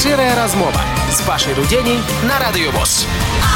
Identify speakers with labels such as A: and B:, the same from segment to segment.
A: Шчырая размова з Пашай Руденей на Радио ВОС.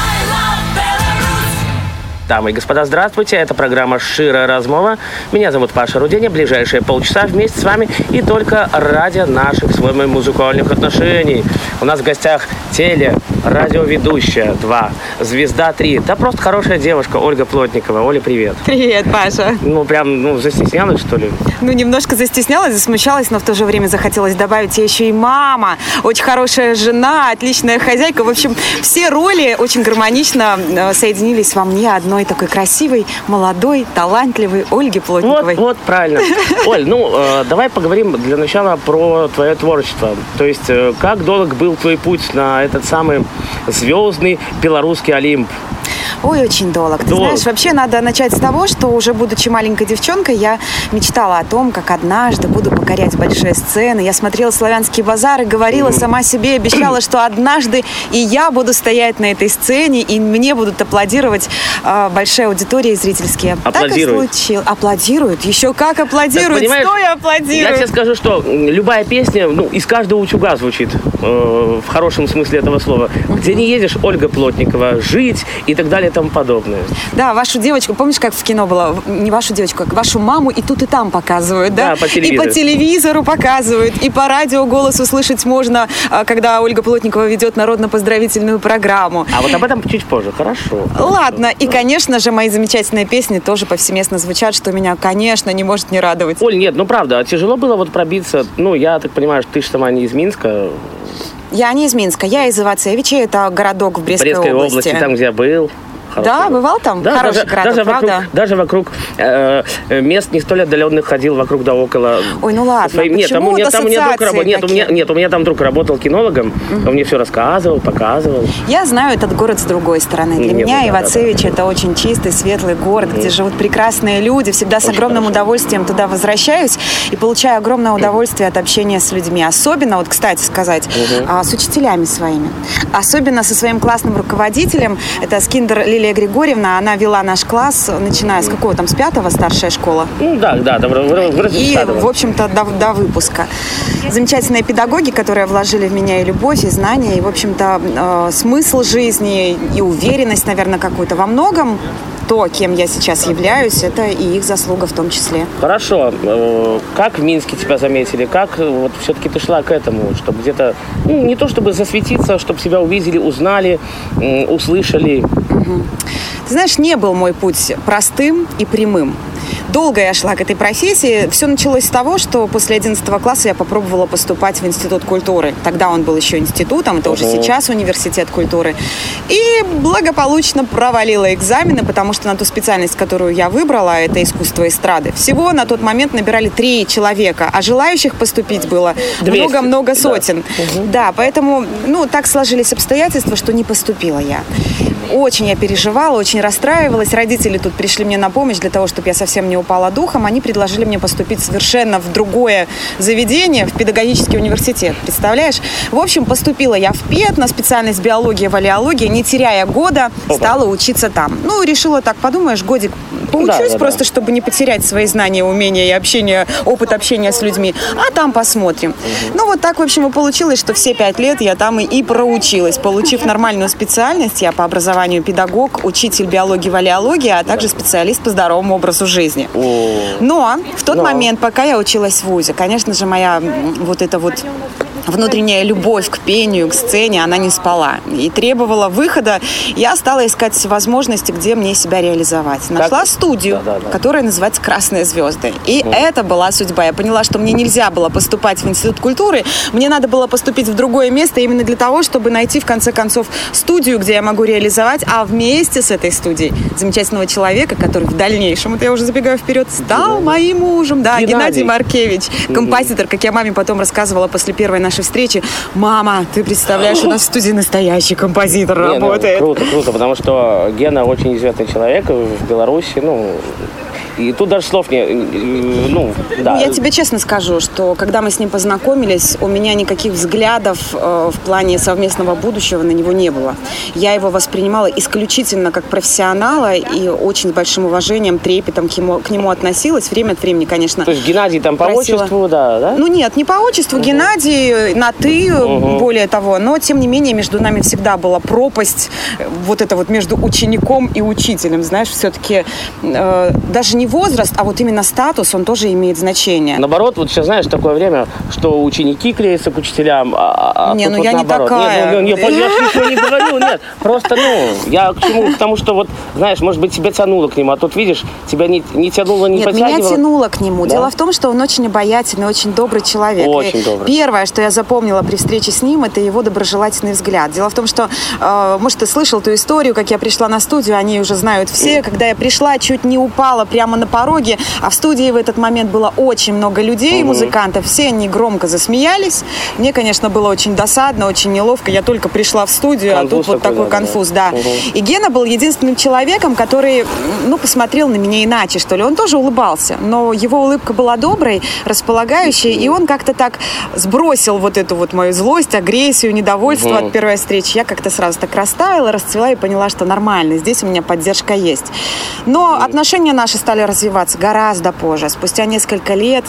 B: Дамы и господа, здравствуйте. Это программа «Шчырая размова». Меня зовут Паша Руденя. Ближайшие полчаса вместе с вами и только ради наших с вами музыкальных отношений. У нас в гостях радиоведущая 2, звезда 3. Да просто хорошая девушка Ольга Плотникова. Оля, привет.
C: Привет, Паша.
B: Застеснялась, что ли?
C: Немножко застеснялась, засмущалась, но в то же время захотелось добавить, я еще и мама, очень хорошая жена, отличная хозяйка. В общем, все роли очень гармонично соединились во мне одной такой красивой, молодой, талантливой Ольги Плотниковой.
B: Вот правильно. Оль, давай поговорим для начала про твое творчество. То есть, как долг был твой путь на этот самый звездный белорусский Олимп?
C: Ой, очень долго. Ты знаешь, вообще надо начать с того, что уже будучи маленькой девчонкой, я мечтала о том, как однажды буду покорять большие сцены. Я смотрела «Славянский базар» и говорила сама себе, обещала, что однажды и я буду стоять на этой сцене, и мне будут аплодировать большая аудитория и зрительские.
B: Аплодируют.
C: Так и случилось. Аплодируют? Еще как аплодируют? Стоя аплодируют.
B: Я тебе скажу, что любая песня, из каждого утюга звучит, в хорошем смысле этого слова. Где не едешь, Ольга Плотникова, жить и так далее и тому подобное.
C: Да, вашу девочку, помнишь, как в кино было? Не вашу девочку, как вашу маму и тут, и там показывают, да?
B: Да, по телевизору.
C: И по телевизору показывают, и по радио голос услышать можно, когда Ольга Плотникова ведет народно-поздравительную программу.
B: А вот об этом чуть позже, хорошо.
C: Ладно, и, конечно же, мои замечательные песни тоже повсеместно звучат, что меня, конечно, не может не радовать.
B: Оль, нет, правда, тяжело было пробиться, я так понимаю, что ты же сама не из Минска.
C: Я не из Минска, я из Ивацевича, это городок в Брестской области.
B: Там, где я был.
C: Да, бывал там?
B: Да,
C: хороший городок, правда?
B: Даже вокруг мест не столь отдаленных ходил, вокруг да около.
C: Ой, ладно,
B: почему вот у меня там друг работал кинологом, он мне все рассказывал, показывал.
C: Я знаю этот город с другой стороны. Для меня Ивацевич это очень чистый, светлый город, где живут прекрасные люди. Всегда с огромным удовольствием туда возвращаюсь и получаю огромное удовольствие от общения с людьми. Особенно, кстати сказать, с учителями своими. Особенно со своим классным руководителем. Это Скиндер Лилия Григорьевна, она вела наш класс, начиная с какого там, с 5-го, старшая школа? И, в общем-то, до выпуска. Замечательные педагоги, которые вложили в меня и любовь, и знания, и, в общем-то, смысл жизни, и уверенность, наверное, какую-то во многом. То, кем я сейчас являюсь, это и их заслуга в том числе.
B: Хорошо. Как в Минске тебя заметили? Как все-таки ты шла к этому, чтобы где-то, не то чтобы засветиться, чтобы себя увидели, узнали, услышали?
C: Ты знаешь, не был мой путь простым и прямым. Долго я шла к этой профессии. Все началось с того, что после 11 класса я попробовала поступать в Институт культуры. Тогда он был еще институтом, это уже сейчас университет культуры. И благополучно провалила экзамены, потому что на ту специальность, которую я выбрала, это искусство эстрады. Всего на тот момент набирали 3 человека, а желающих поступить было много-много сотен. Да, поэтому, так сложились обстоятельства, что не поступила я. Очень я переживала, очень расстраивалась. Родители тут пришли мне на помощь для того, чтобы я совсем не упала духом. Они предложили мне поступить совершенно в другое заведение, в педагогический университет. Представляешь? В общем, поступила я в ПЕД на специальность биология, валеология, не теряя года, стала учиться там. Решила так, подумаешь, годик поучусь просто, чтобы не потерять свои знания, умения и общения, опыт общения с людьми. А там посмотрим. Так, в общем, и получилось, что все 5 лет я там и проучилась. Получив нормальную специальность, я по образованию педагог, учитель биологии, валеологии, а также специалист по здоровому образу жизни. Но в тот момент, пока я училась в вузе, конечно же, моя внутренняя любовь к пению, к сцене, она не спала. И требовала выхода. Я стала искать возможности, где мне себя реализовать. Нашла студию, которая называется «Красные звезды». И это была судьба. Я поняла, что мне нельзя было поступать в Институт культуры. Мне надо было поступить в другое место именно для того, чтобы найти, в конце концов, студию, где я могу реализовать, а вместе с этой студией замечательного человека, который в дальнейшем, это я уже забегаю вперед, стал моим мужем. Да, Геннадий Маркевич, композитор, как я маме потом рассказывала после первой нашей встречи. Мама, ты представляешь, у нас в студии настоящий композитор работает.
B: Круто, потому что Гена очень известный человек в Беларуси, И тут даже слов не... да.
C: Я тебе честно скажу, что когда мы с ним познакомились, у меня никаких взглядов в плане совместного будущего на него не было. Я его воспринимала исключительно как профессионала и очень с большим уважением, трепетом к нему относилась. Время от времени, конечно.
B: То есть Геннадий там по отчеству, да?
C: Ну нет, не по отчеству. Геннадий на «ты», более того. Но, тем не менее, между нами всегда была пропасть вот это вот между учеником и учителем. Знаешь, все-таки даже не возраст, а вот именно статус, он тоже имеет значение.
B: Наоборот, вот сейчас, знаешь, такое время, что ученики клеятся к учителям,
C: не,
B: тут
C: ну я
B: наоборот.
C: не такая.
B: Нет, я ничего не говорю, нет. Просто, я к чему? К тому, что вот, знаешь, может быть, тебя тянуло к нему, а тут, видишь, тебя не тянуло, не подтягивало.
C: Нет, меня тянуло к нему.
B: Да?
C: Дело в том, что он очень обаятельный, очень добрый человек.
B: Очень добрый.
C: Первое, что я запомнила при встрече с ним, это его доброжелательный взгляд. Дело в том, что, может, ты слышал ту историю, как я пришла на студию, они уже знают все. Когда я пришла, чуть не упала прямо на пороге, а в студии в этот момент было очень много людей, музыкантов, все они громко засмеялись. Мне, конечно, было очень досадно, очень неловко. Я только пришла в студию, конфуз, а тут вот такой конфуз, да. И Гена был единственным человеком, который, посмотрел на меня иначе, что ли. Он тоже улыбался, но его улыбка была доброй, располагающей, и он как-то так сбросил вот эту вот мою злость, агрессию, недовольство от первой встречи. Я как-то сразу так растаяла, расцвела и поняла, что нормально, здесь у меня поддержка есть. Но отношения наши стали развиваться гораздо позже, спустя несколько лет.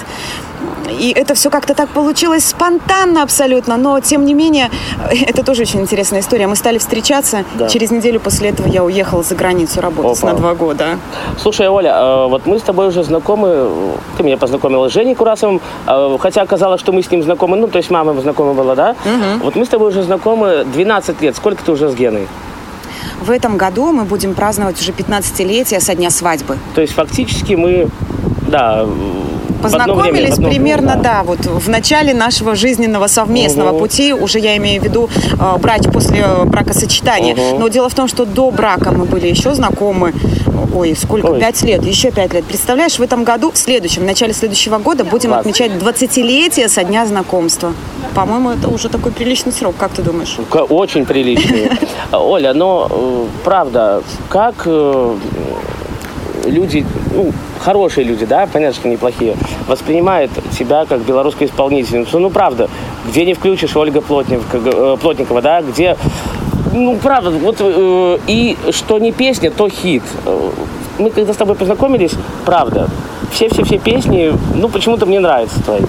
C: И это все как-то так получилось спонтанно абсолютно, но тем не менее, это тоже очень интересная история. Мы стали встречаться, через неделю после этого я уехала за границу работать на 2 года.
B: Слушай, Оля, вот мы с тобой уже знакомы, ты меня познакомила с Женей Курасовым, хотя оказалось, что мы с ним знакомы, то есть мама знакома была, да? Вот мы с тобой уже знакомы 12 лет, сколько ты уже с Геной?
C: В этом году мы будем праздновать уже 15-летие со дня свадьбы.
B: То есть фактически мы,
C: познакомились примерно, вот в начале нашего жизненного совместного пути, уже я имею в виду брак после бракосочетания. Но дело в том, что до брака мы были еще знакомы, 5 лет, еще 5 лет. Представляешь, в этом году, в начале следующего года будем отмечать 20-летие со дня знакомства. По-моему, это уже такой приличный срок, как ты думаешь?
B: Очень приличный. Оля, но правда, как люди, хорошие люди, да, понятно, что неплохие, воспринимают тебя как белорусскую исполнительницу. Правда, где не включишь Ольга Плотникова, да, где, правда, и что не песня, то хит. Мы когда с тобой познакомились, правда, все песни, почему-то мне нравятся твои.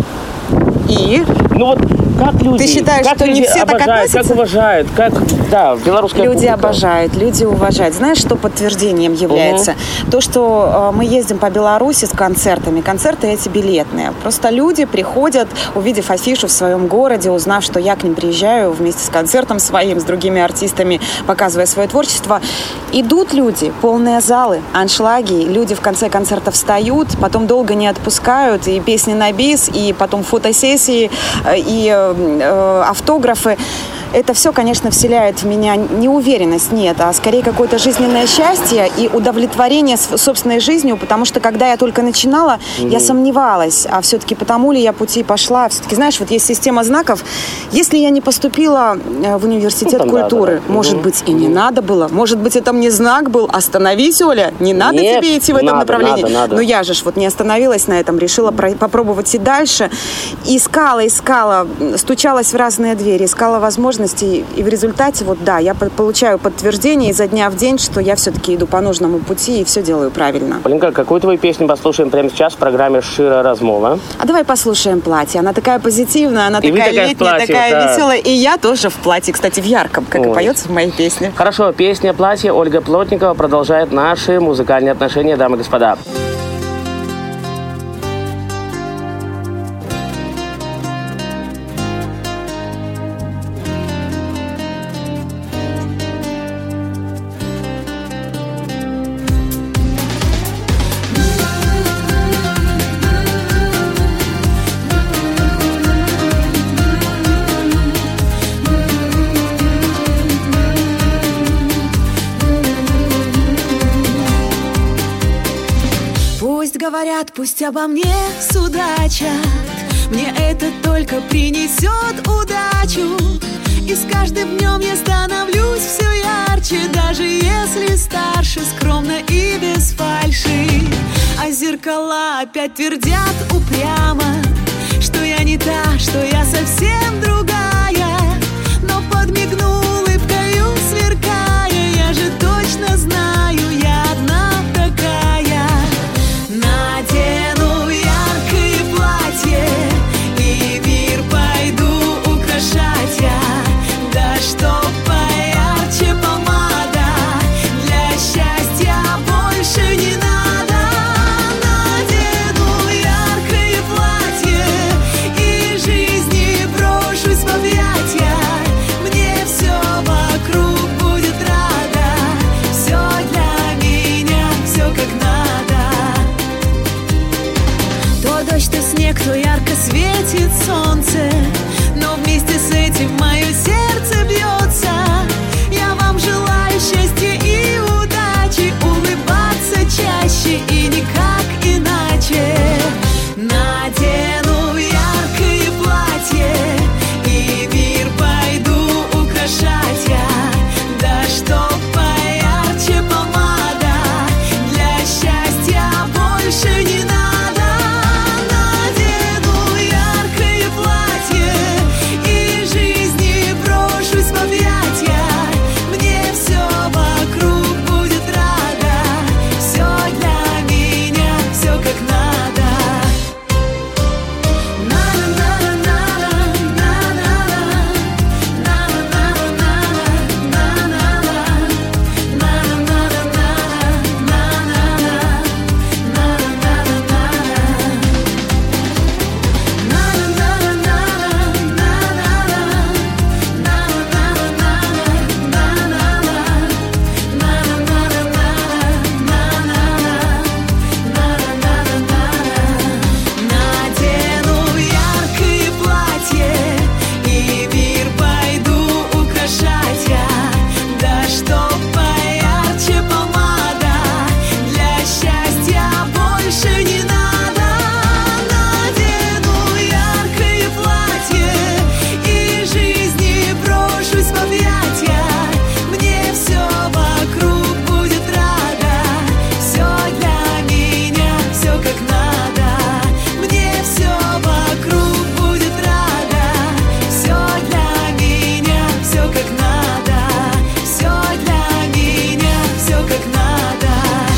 C: И?
B: Как люди,
C: ты считаешь, что не все
B: обожают,
C: так относятся?
B: как уважают, белорусская
C: люди
B: публика.
C: обожают, люди уважают. Знаешь, что подтверждением является? То, что мы ездим по Беларуси с концертами. Концерты эти билетные. Просто люди приходят, увидев афишу в своем городе, узнав, что я к ним приезжаю вместе с концертом своим, с другими артистами, показывая свое творчество. Идут люди, полные залы, аншлаги. Люди в конце концерта встают, потом долго не отпускают. И песни на бис, и потом фотосессии, и автографы. Это все, конечно, вселяет в меня не уверенность, нет, а скорее какое-то жизненное счастье и удовлетворение собственной жизнью, потому что, когда я только начинала, я сомневалась, а все-таки потому ли я пути пошла. Все-таки, знаешь, вот есть система знаков. Если я не поступила в университет культуры, может быть, и не надо было, может быть, это мне знак был, остановись, Оля, не надо тебе идти в этом направлении.
B: Надо.
C: Но я же не остановилась на этом, решила попробовать и дальше. Искала, стучалась в разные двери, искала возможности, и в результате, я получаю подтверждение изо дня в день, что я все-таки иду по нужному пути и все делаю правильно.
B: Полинка, какую твою песню послушаем прямо сейчас в программе «Шира размова»?
C: А давай послушаем «Платье». Она такая позитивная, она
B: и
C: такая летняя, такая веселая. И я тоже в платье, кстати, в ярком, как и поется в моей песне.
B: Хорошо, песня «Платье». Ольга Плотникова продолжает наши музыкальные отношения, дамы и господа.
D: Говорят, пусть обо мне судачат, мне это только принесет удачу. И с каждым днем я становлюсь все ярче, даже если старше, скромно и без фальши. зеркала опять твердят упрямо, что я не та, что я совсем другая. Но подмигну улыбкою сверкая, я же точно знаю, я одна такая. Надену яркое платье и мир пойду украшать я. Да чтоб поярче помада, для счастья больше не надо. Надену яркое платье и жизни брошусь в объятья. Мне все вокруг будет рада, все для меня, все как надо. То дождь, то снег, то ярко светит солнце, но вместе с этим мое сердце бьется. Я вам желаю счастья и удачи, улыбаться чаще и никак иначе. Надену яркое платье и мир пойду украшать я. Да чтоб поярче помада, для счастья больше не надо. Надену яркое платье и жизни брошусь в объятья. Мне все вокруг будет рада, все для меня, все как надо. Надену яркое платье и мир пойду украшать я. Да чтоб поярче помада, для счастья больше не надо. Надену яркое платье и жизни брошусь в объятья. Мне все вокруг будет рада, все для меня, все как надо. Мне все вокруг будет рада, все для меня, все как надо. Все для меня, все как надо.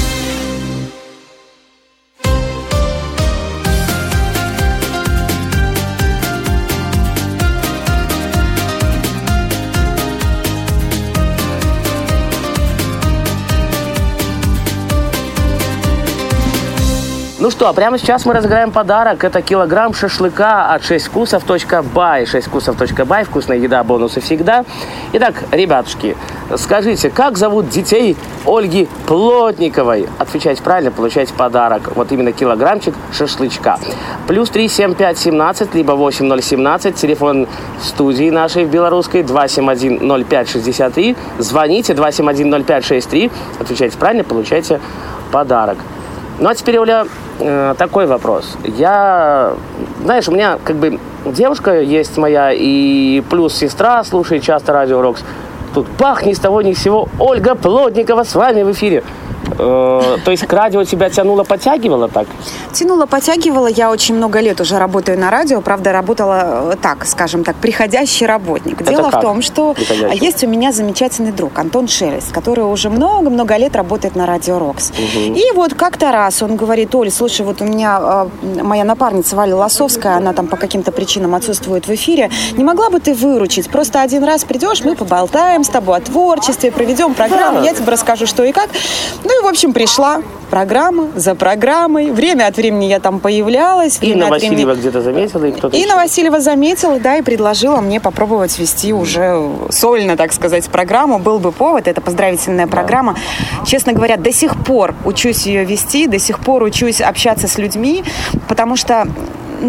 B: Ну что, прямо сейчас мы разыграем подарок. Это килограмм шашлыка от 6вкусов.бай. 6вкусов.бай. Вкусная еда, бонусы всегда. Итак, ребятушки, скажите, как зовут детей Ольги Плотниковой? Отвечайте правильно, получаете подарок. Вот именно килограммчик шашлычка. +3 75 17, либо 8017. Телефон студии нашей в белорусской 271 05 63. Звоните 271 05 63. Отвечайте правильно, получаете подарок. Ну а теперь, Оля, такой вопрос. Знаешь, у меня как бы девушка есть моя, и плюс сестра слушает часто Радио Рокс. Тут бах, ни с того ни с сего, Ольга Плотникова с вами в эфире. То есть к радио тебя тянуло, подтягивало так?
C: Тянуло, подтягивало. Я очень много лет уже работаю на радио. Правда, работала так, скажем так, приходящий работник. Дело в том, что есть у меня замечательный друг Антон Шелест, который уже много-много лет работает на Радио Рокс. И вот как-то раз он говорит: Оль, слушай, вот у меня моя напарница Валя Лосовская, она там по каким-то причинам отсутствует в эфире. Не могла бы ты выручить? Просто один раз придешь, мы поболтаем с тобой о творчестве, проведем программу, я тебе расскажу, что и как. Ну и, в общем, пришла программа за программой. Время от времени я там появлялась.
B: Инна Васильева где-то заметила, и кто-то
C: Инна Васильева заметила, да, и предложила мне попробовать вести уже сольно, так сказать, программу. Был бы повод, это поздравительная программа. Честно говоря, до сих пор учусь ее вести, до сих пор учусь общаться с людьми, потому что,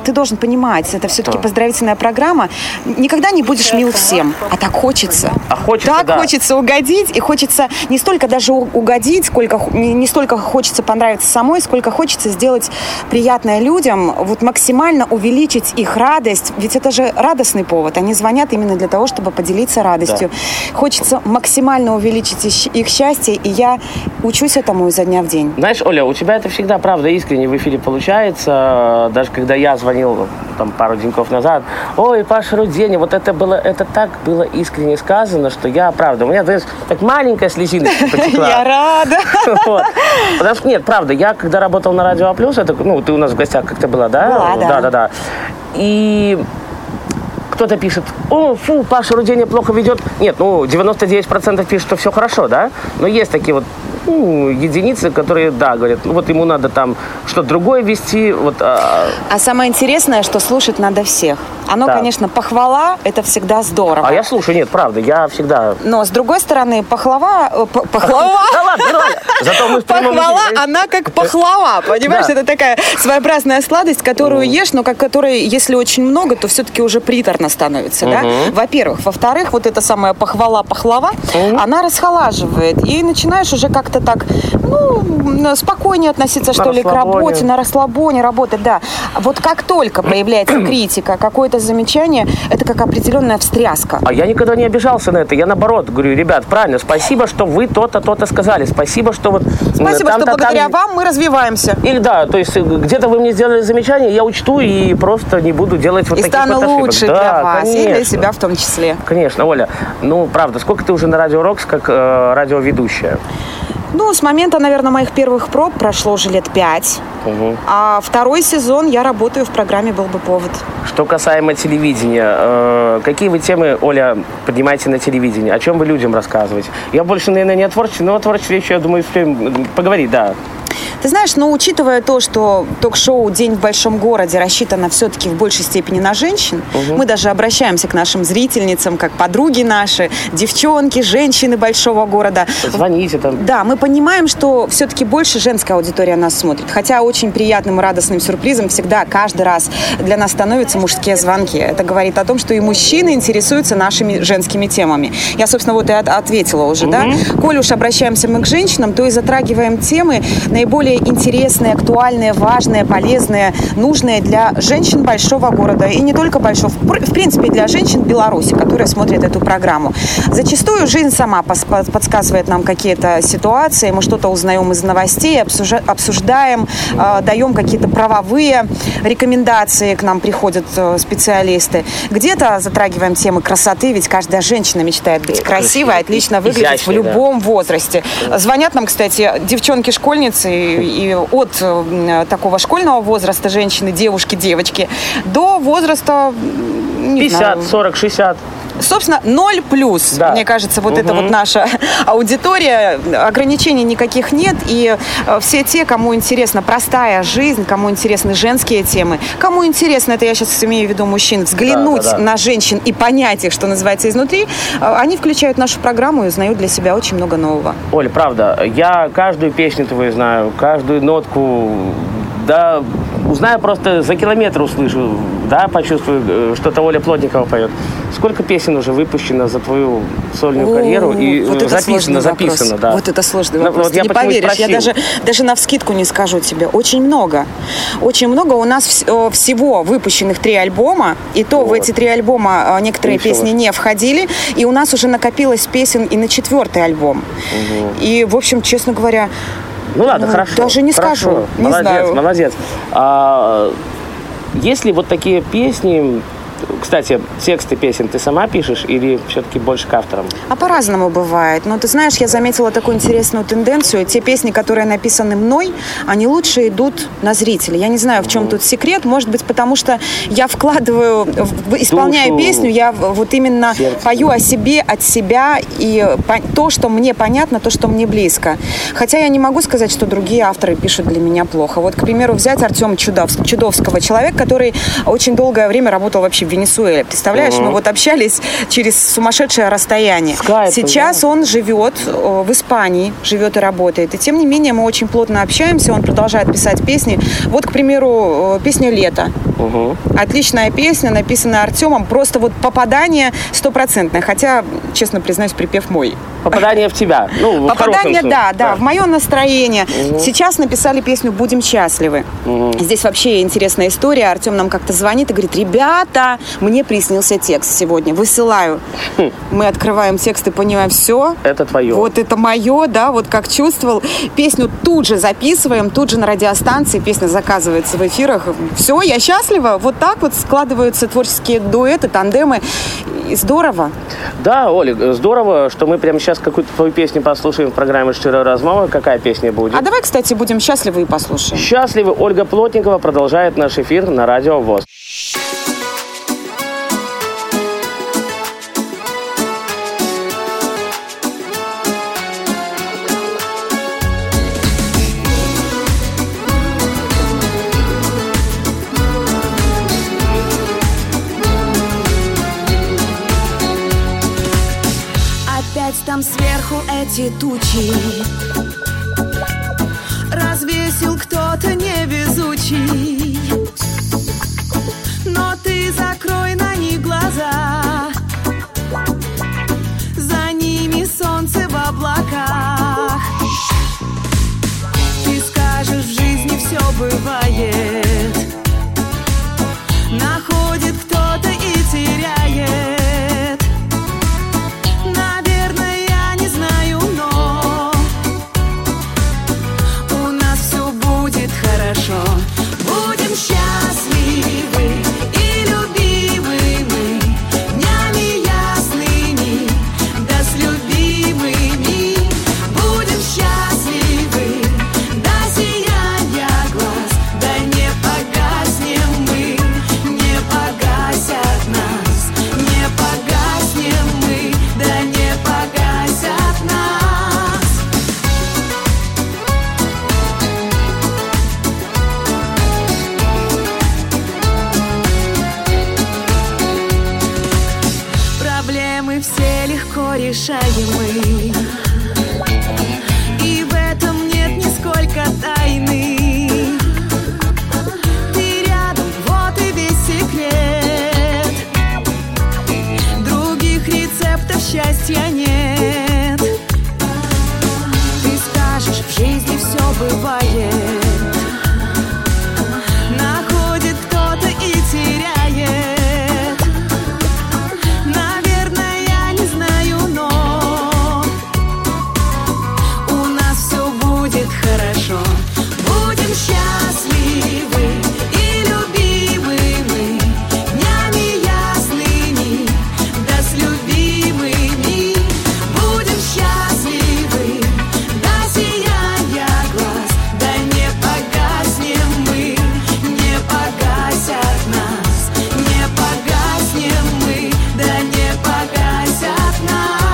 C: ты должен понимать, это все-таки поздравительная программа. Никогда не будешь мил всем, а так хочется. Хочется угодить, и хочется не столько даже угодить, сколько не столько хочется понравиться самой, сколько хочется сделать приятное людям, вот максимально увеличить их радость, ведь это же радостный повод, они звонят именно для того, чтобы поделиться радостью. Да. Хочется максимально увеличить их счастье, и я учусь этому изо дня в день.
B: Знаешь, Оля, у тебя это всегда, правда, искренне в эфире получается, даже когда я звонил там пару деньков назад, ой, Паша Руденя, вот это так было искренне сказано, что я, правда, у меня, знаешь, так маленькая слезиночка потекла.
C: Я рада.
B: Потому что, нет, правда, я когда работал на Радио А+, это, ты у нас в гостях как-то была, да?
C: Была,
B: да. И кто-то пишет, фу, Паша Руденя плохо ведет. Нет, 99% пишут, что все хорошо, да? Но есть такие вот единицы, которые, да, говорят, вот ему надо там что-то другое вести.
C: А самое интересное, что слушать надо всех. Оно, конечно, похвала, это всегда здорово.
B: А я слушаю, нет, правда, я всегда...
C: Но, с другой стороны, похвала...
B: Да ладно, нормально. Зато мы в прямом эфире.
C: Похвала, она как пахлава, понимаешь? Это такая своеобразная сладость, которую ешь, но которой, если очень много, то все-таки уже приторно становится, да? Во-первых. Во-вторых, вот эта самая пахлава, она расхолаживает. И начинаешь уже как-то так, спокойнее относиться, что ли, к работе, на расслабоне работать, да. Вот как только появляется критика, какое-то замечание, это как определенная встряска.
B: А я никогда не обижался на это. Я наоборот говорю, ребят, правильно, спасибо, что вы то-то, то-то сказали. Спасибо, что вот...
C: Спасибо, что благодаря вам мы развиваемся.
B: Или да, то есть где-то вы мне сделали замечание, я учту и просто не буду делать вот таких вот ошибок.
C: И стану лучше для вас, и для себя в том числе.
B: Конечно, Оля. Правда, сколько ты уже на Радио Рокс как радиоведущая?
C: С момента, наверное, моих первых проб прошло уже лет 5. А второй сезон я работаю в программе «Был бы повод».
B: Что касаемо телевидения, какие вы темы, Оля, поднимаете на телевидении? О чем вы людям рассказываете? Я больше, наверное, не о творчестве, но о творчестве еще, я думаю, успеем поговорить, да.
C: Ты знаешь, учитывая то, что ток-шоу «День в большом городе» рассчитано все-таки в большей степени на женщин, мы даже обращаемся к нашим зрительницам, как подруги наши, девчонки, женщины большого города.
B: Звоните там.
C: Да, мы понимаем, что все-таки больше женская аудитория нас смотрит. Хотя очень приятным и радостным сюрпризом всегда, каждый раз для нас становятся мужские звонки. Это говорит о том, что и мужчины интересуются нашими женскими темами. Я, собственно, вот и ответила уже, да? Коль уж обращаемся мы к женщинам, то и затрагиваем темы наиболее интересные, актуальные, важные, полезные, нужные для женщин большого города. И не только большого, в принципе, для женщин Беларуси, которые смотрят эту программу. Зачастую жизнь сама подсказывает нам какие-то ситуации, мы что-то узнаем из новостей, обсуждаем, даем какие-то правовые рекомендации, к нам приходят специалисты. Где-то затрагиваем темы красоты, ведь каждая женщина мечтает быть красивой, отлично выглядеть изящной, в любом возрасте. Звонят нам, кстати, девчонки-школьницы и от такого школьного возраста женщины, девушки, девочки, до возраста
B: 50, 40, 60.
C: Собственно, 0+. Да. Мне кажется, вот это вот наша аудитория. Ограничений никаких нет. И все те, кому интересна простая жизнь, кому интересны женские темы, кому интересно, это я сейчас имею в виду мужчин, взглянуть на женщин и понять их, что называется, изнутри, они включают нашу программу и узнают для себя очень много нового.
B: Оля, правда, я каждую песню твою знаю, каждую нотку, да, узнаю просто за километр услышу, да, почувствую, что-то Оля Плотникова поет. Сколько песен уже выпущено за твою сольную карьеру? И
C: вот
B: записано, да.
C: Вот это сложный вопрос. Ты не поверишь, я даже навскидку не скажу тебе. Очень много. Очень много. У нас всего выпущенных 3 альбома, и то в эти 3 альбома некоторые песни не входили, и у нас уже накопилось песен и на 4-й альбом. И, в общем, честно говоря,
B: ладно, хорошо.
C: Даже не скажу. Не знаю.
B: Молодец. Есть ли вот такие песни, кстати, тексты песен ты сама пишешь или все-таки больше к авторам?
C: А по-разному бывает. Но ты знаешь, я заметила такую интересную тенденцию. Те песни, которые написаны мной, они лучше идут на зрителя. Я не знаю, в чем тут секрет. Может быть, потому что я вкладываю, исполняя душу, песню, я вот именно пою о себе, от себя, и то, что мне понятно, то, что мне близко. Хотя я не могу сказать, что другие авторы пишут для меня плохо. Вот, к примеру, взять Артема Чудовского, человек, который очень долгое время работал вообще в Венесуэле. Представляешь, мы вот общались через сумасшедшее расстояние. Сейчас он живет в Испании, живет и работает. И тем не менее мы очень плотно общаемся, он продолжает писать песни. Вот, к примеру, песня «Лето». Отличная песня, написанная Артемом. Просто вот попадание 100%. Хотя, честно признаюсь, припев мой.
B: Попадание в тебя. Ну,
C: попадание, да, в мое настроение. Сейчас написали песню «Будем счастливы». Здесь вообще интересная история. Артем нам как-то звонит и говорит: ребята, мне приснился текст сегодня, высылаю. Мы открываем текст и понимаем, все.
B: Это твое.
C: Вот это мое, да, вот как чувствовал. Песню тут же записываем, тут же на радиостанции. Песня заказывается в эфирах. Все, я счастлива. Вот так вот складываются творческие дуэты, тандемы. И здорово.
B: Да, Оля, здорово, что мы прямо сейчас какую-то твою песню послушаем в программе «Щира размова». Какая песня будет?
C: А давай, кстати, будем счастливы и послушаем.
B: Счастливы. Ольга Плотникова продолжает наш эфир на Радио ВОС.
D: Там сверху эти тучи развесил кто-то невезучий. Но ты закрой на них глаза, за ними солнце в облаках. Ты скажешь, в жизни все бывает, находит кто-то и теряет. Будем счастливы и любимы мы днями ясными, да с любимыми. Будем счастливы до сияния глаз, да не погаснем мы, не погасят нас, не погаснем мы, да не погасят нас. Все легко решаемы, и в этом нет нисколько тайны. Ты рядом, вот и весь секрет. Других рецептов счастья нет. Ты скажешь, в жизни все бывает, находит кто-то и теряет. Будем счастливы и любимы мы днями ясными, да с любимыми. Будем счастливы до сияния глаз, да не погаснем мы, не погасят нас, не погаснем мы, да не погасят нас.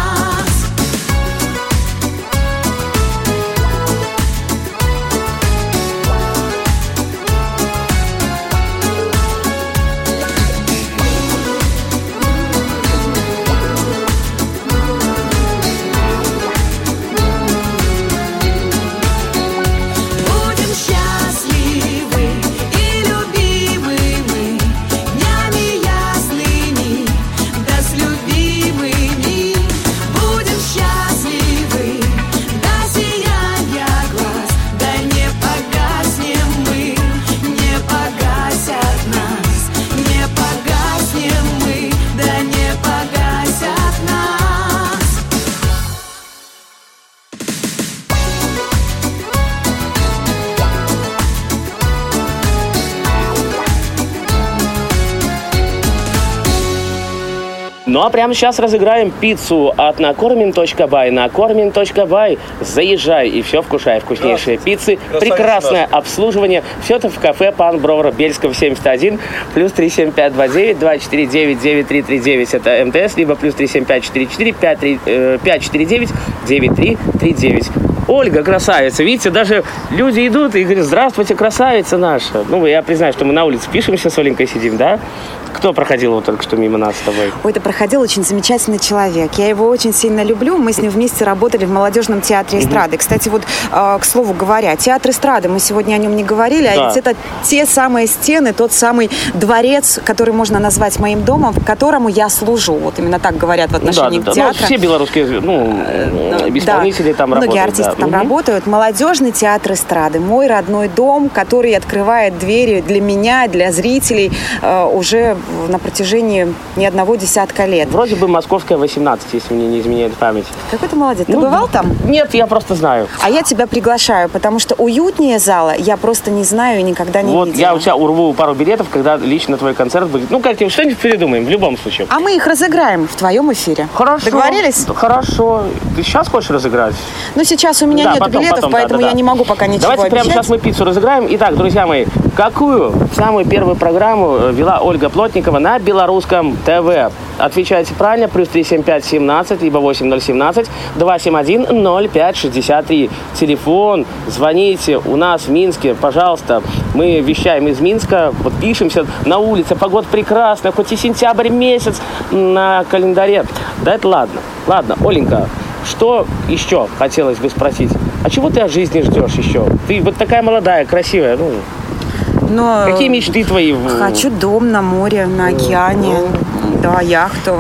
B: Ну а прямо сейчас разыграем пиццу от накормим.бай. Накормим.бай. Заезжай и все вкушай. Вкуснейшие пиццы, прекрасное обслуживание. Все это в кафе «Пан Бровар», Бельского, 71, плюс 37529-249-9339. Это МТС, либо плюс 37544-549-9339. Ольга, красавица. Видите, даже люди идут и говорят: здравствуйте, красавица наша. Ну, я признаю, что мы на улице пишемся с Оленькой, сидим, да? Кто проходил вот только что мимо нас с тобой?
C: Ой, это проходил очень замечательный человек. Я его очень сильно люблю. Мы с ним вместе работали в молодежном театре эстрады. Кстати, вот, к слову говоря, театр эстрады, мы сегодня о нем не говорили,
B: Да.
C: а ведь это те самые стены, тот самый дворец, который можно назвать моим домом, в которому я служу. Вот именно так говорят в отношении
B: да.
C: театра.
B: Ну, все белорусские исполнители там
C: многие
B: работают.
C: артисты там работают. Молодежный театр эстрады. Мой родной дом, который открывает двери для меня, для зрителей уже на протяжении не одного десятка лет.
B: Вроде бы Московская 18, если мне не изменяет память.
C: Какой ты молодец. Ты бывал там?
B: Нет, я просто знаю.
C: А я тебя приглашаю, потому что уютнее зала я просто не знаю и никогда не
B: Вот
C: видела.
B: я у тебя урву пару билетов, когда лично твой концерт будет. Ну, как-нибудь что-нибудь придумаем, в любом случае.
C: А мы их разыграем в твоем эфире.
B: Хорошо.
C: Договорились?
B: Хорошо. Ты сейчас хочешь разыграть?
C: Ну, сейчас у меня
B: Да,
C: нет
B: потом,
C: билетов, поэтому
B: да.
C: я не могу пока ничего
B: Давайте
C: обещать.
B: прямо сейчас мы пиццу разыграем. Итак, друзья мои, какую самую первую программу вела Ольга Плотникова на Белорусском ТВ? Отвечайте правильно, +375 17, либо 8017 271 0563. Телефон, звоните, у нас в Минске, пожалуйста. Мы вещаем из Минска, вот пишемся на улице, погода прекрасная, хоть и сентябрь месяц на календаре. Да это ладно. Ладно, Оленька, что еще хотелось бы спросить? А чего ты от жизни ждешь еще? Ты вот такая молодая, красивая, ну...
C: Но
B: Какие мечты твои?
C: хочу дом на море, на океане. Да, яхту.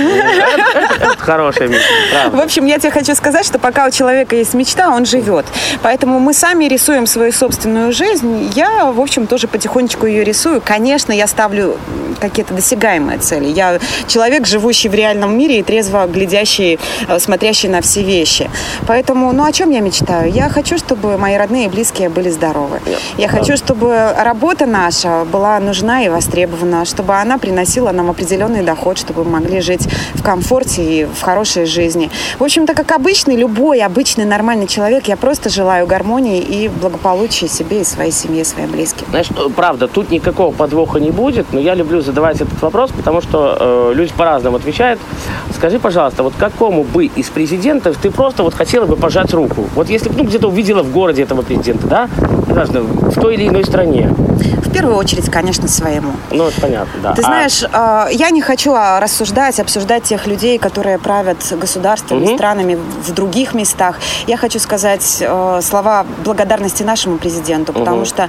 B: Это хорошая мечта,
C: В
B: правда.
C: общем, я тебе хочу сказать, что пока у человека есть мечта, он живет. Поэтому мы сами рисуем свою собственную жизнь. Я, в общем, тоже потихонечку ее рисую. Конечно, я ставлю какие-то досягаемые цели. Я человек, живущий в реальном мире и трезво глядящий, смотрящий на все вещи. Поэтому, ну, о чем я мечтаю? Я хочу, чтобы мои родные и близкие были здоровы. Я хочу, чтобы работа наша была нужна и востребована, чтобы она приносила нам определенный доход, чтобы мы могли жить в комфорте и в хорошей жизни. В общем-то, как обычный, любой обычный нормальный человек, я просто желаю гармонии и благополучия себе и своей семье, своим близким.
B: Знаешь, правда, тут никакого подвоха не будет, но я люблю задавать этот вопрос, потому что люди по-разному отвечают. Скажи, пожалуйста, вот какому бы из президентов ты просто вот хотела бы пожать руку? Вот если бы, где-то увидела в городе этого президента, да? Неважно, в той или иной стране.
C: В первую очередь, конечно, своему.
B: Ну, это понятно, да.
C: Ты знаешь, я не хочу рассуждать, обсуждать тех людей, которые правят государствами, странами в других местах. Я хочу сказать слова благодарности нашему президенту, потому что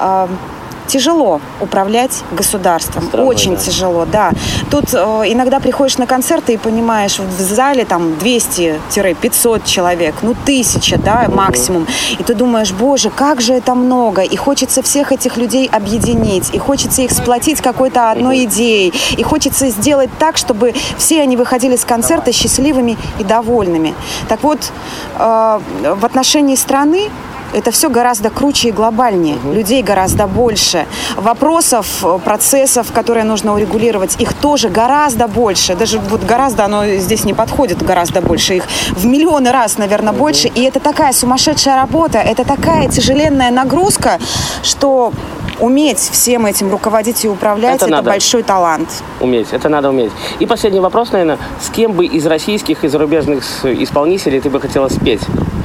C: тяжело управлять государством.
B: Страной,
C: Очень
B: да.
C: тяжело, да. Тут иногда приходишь на концерты и понимаешь, вот в зале там 200-500 человек, ну 1000, да, максимум. И ты думаешь, боже, как же это много. И хочется всех этих людей объединить. И хочется их сплотить какой-то одной идеей. И хочется сделать так, чтобы все они выходили с концерта счастливыми и довольными. Так вот, в отношении страны это все гораздо круче и глобальнее. Людей гораздо больше. Вопросов, процессов, которые нужно урегулировать, их тоже гораздо больше. Даже вот гораздо, оно здесь не подходит, гораздо больше. Их в миллионы раз, наверное, больше. И это такая сумасшедшая работа, это такая тяжеленная нагрузка, что уметь всем этим руководить и управлять, это
B: надо
C: большой талант.
B: Уметь, это надо уметь. И последний вопрос, наверное. С кем бы из российских и зарубежных исполнителей ты бы хотела спеть?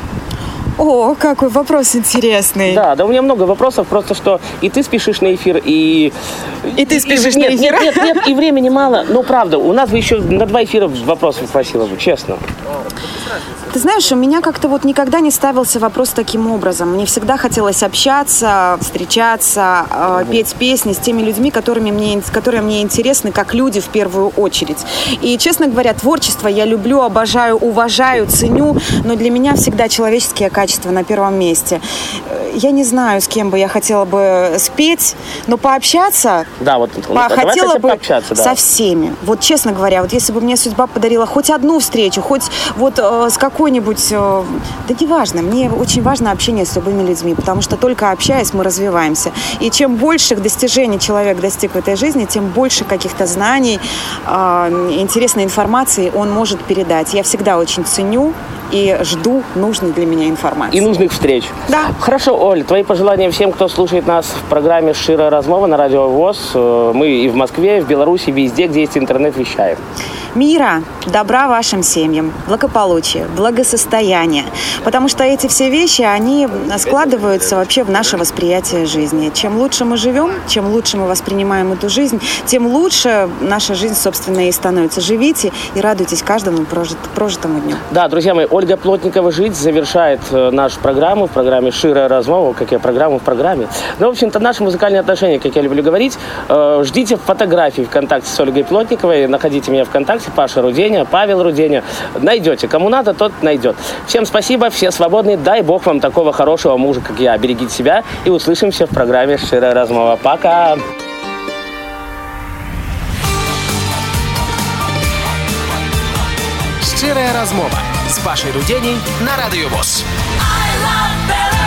C: О, какой вопрос интересный.
B: Да, у меня много вопросов, просто что и ты спешишь на эфир, и
C: ты спешишь
B: нет,
C: на эфир?
B: Нет, и времени мало. Но правда, у нас бы еще на 2 эфира вопросов хватило бы, честно.
C: Ты знаешь, у меня как-то вот никогда не ставился вопрос таким образом. Мне всегда хотелось общаться, встречаться, петь песни с теми людьми, которые мне интересны как люди в первую очередь. И, честно говоря, творчество я люблю, обожаю, уважаю, ценю, но для меня всегда человеческие качества на первом месте. Я не знаю, с кем бы я хотела бы спеть, но пообщаться
B: Да, вот
C: хотела бы
B: пообщаться, да.
C: со всеми. Вот, честно говоря, вот если бы мне судьба подарила хоть одну встречу, хоть вот с какой-нибудь... да неважно, мне очень важно общение с любыми людьми, потому что только общаясь мы развиваемся. И чем больших достижений человек достиг в этой жизни, тем больше каких-то знаний, интересной информации он может передать. Я всегда очень ценю и жду нужной для меня информации.
B: И нужных встреч.
C: Да.
B: Хорошо, Оль, твои пожелания всем, кто слушает нас в программе «Шира размова» на Радио ВОС. Мы и в Москве, и в Беларуси, везде, где есть интернет, вещаем.
C: Мира, добра вашим семьям, благополучия, благосостояния. Потому что эти все вещи, они складываются вообще в наше восприятие жизни. Чем лучше мы живем, чем лучше мы воспринимаем эту жизнь, тем лучше наша жизнь, собственно, и становится. Живите и радуйтесь каждому прожитому дню.
B: Да, друзья мои, Ольга Плотникова «Жить» завершает нашу программу в программе «Шира размова», как я программу в программе. Ну, в общем-то, наши музыкальные отношения, как я люблю говорить, ждите фотографий ВКонтакте с Ольгой Плотниковой, находите меня ВКонтакте, Паша Руденя, Павел Руденя, найдете. Кому надо, тот найдет. Всем спасибо, все свободны, дай Бог вам такого хорошего мужа, как я. Берегите себя и услышимся в программе «Шира размова». Пока!
A: Шчирая размова з Пашей Руденей на Радіо ВОС.